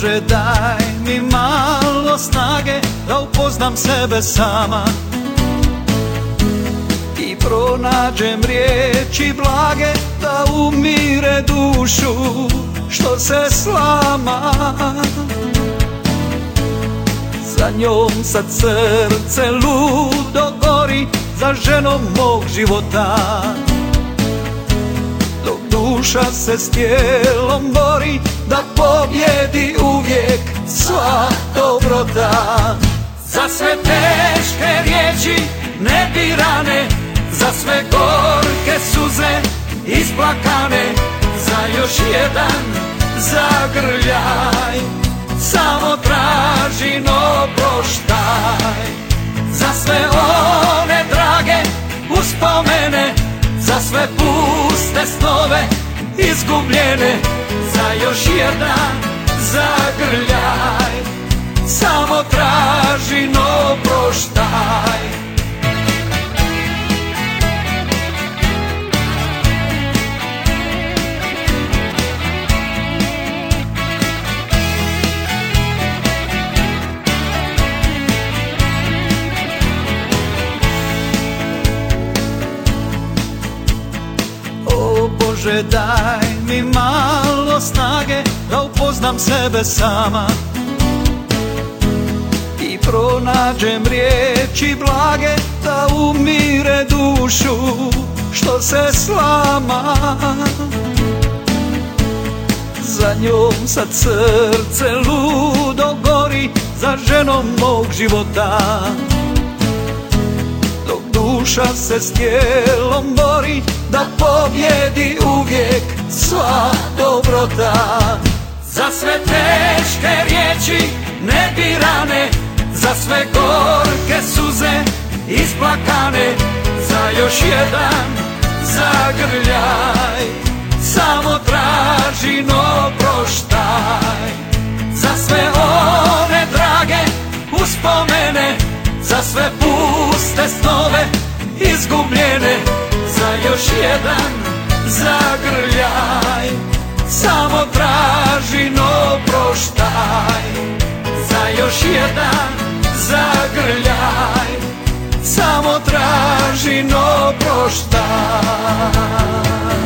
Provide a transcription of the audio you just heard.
Bože, daj mi malo snage da upoznam sebe sama i pronađem riječi blage da umire dušu što se slama. Za njom sad srce ludo gori, za ženom mog života, dok duša se s tijelom bori da pobjedi uvijek sva dobrota. Za sve teške riječi nebirane, za sve gorke suze isplakane, za još jedan zagrljaj samo tražim oproštaj. Za sve one drage uspomene, za sve puste snove izgubljene, za još jedan zagrljaj samo tražim oproštaj. Bože, daj mi malo snage da upoznam sebe sama i pronađem riječi blage da umire dušu što se slama. Za njom sad srce ludo gori, za ženom mog života, dok duša se s tijelom bori da pobjedi uvijek sva dobrota. Za sve teške riječi nebirane, za sve gorke suze isplakane, za još jedan zagrljaj samo tražim oproštaj. Za sve one drage uspomene, za sve puste snove izgubljene, za još jedan zagrljaj samo tražim oproštaj. Za još jedan zagrljaj samo tražim oproštaj.